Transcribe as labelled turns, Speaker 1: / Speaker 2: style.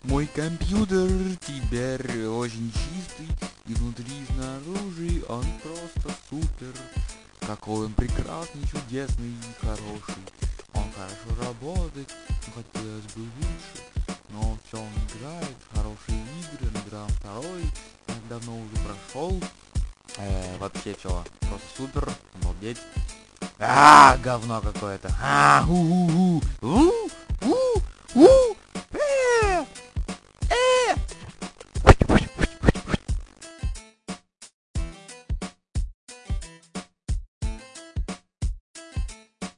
Speaker 1: Мой компьютер теперь очень чистый, и внутри, и снаружи он просто супер. Какой он прекрасный, чудесный и хороший. Он хорошо работает, но хотелось бы лучше. Но все он играет, хорошие игры, он играл второй, давно уже прошел. Вообще все просто супер, обалдеть. Говно какое-то.